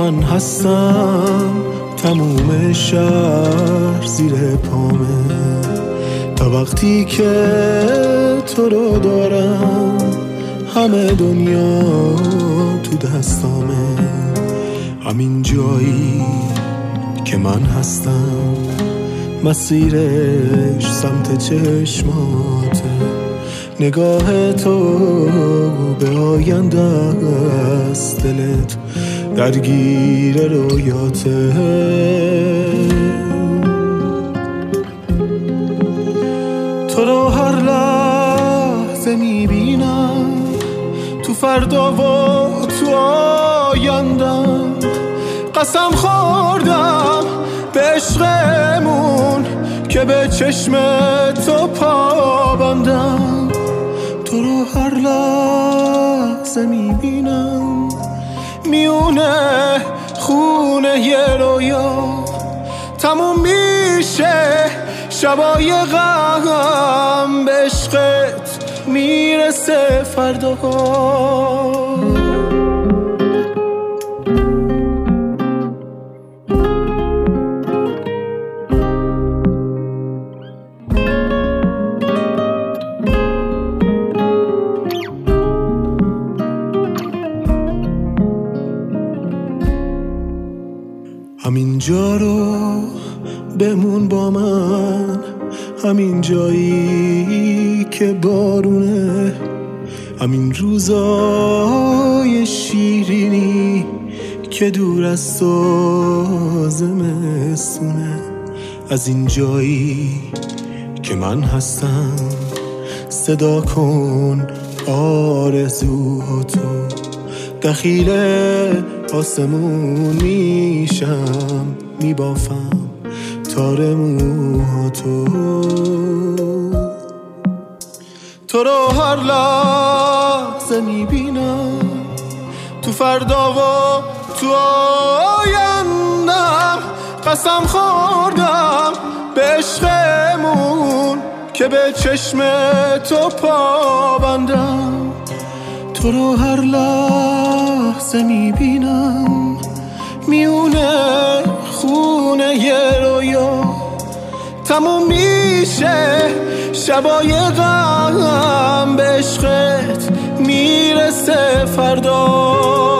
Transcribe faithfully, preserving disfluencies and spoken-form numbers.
من هستم، تموم شهر زیر پامه. تا وقتی که تو رو دارم همه دنیا تو دستامه. همین جایی که من هستم مسیرش سمت چشماته. نگاه تو به آینده است، دلت درگیر رویاته. تو رو هر لحظه میبینم، تو فردا و تو آیندم. قسم خوردم به عشقمون که به چشم تو پابندم. تو رو هر لحظه میبینم میونه خونه یه رویا. تموم میشه شبای غم، به عشقت میرسه فردا. همین جا رو بمون با من، همین جایی که بارونه. همین روزای شیرینی که دور از تو زمستونه. از این جایی که من هستم صدا کن آرزوهاتو. دخیل آسمون میشم، میبافم تار موهاتو. تو رو هر لحظه میبینم، تو فردا و تو آیندم. قسم خوردم به عشقمون که به چشم تو پابندم. تو رو هر لحظه میبینم میونه خونه یه رویا. تموم میشه شبای غم، به عشقت میرسه فردا.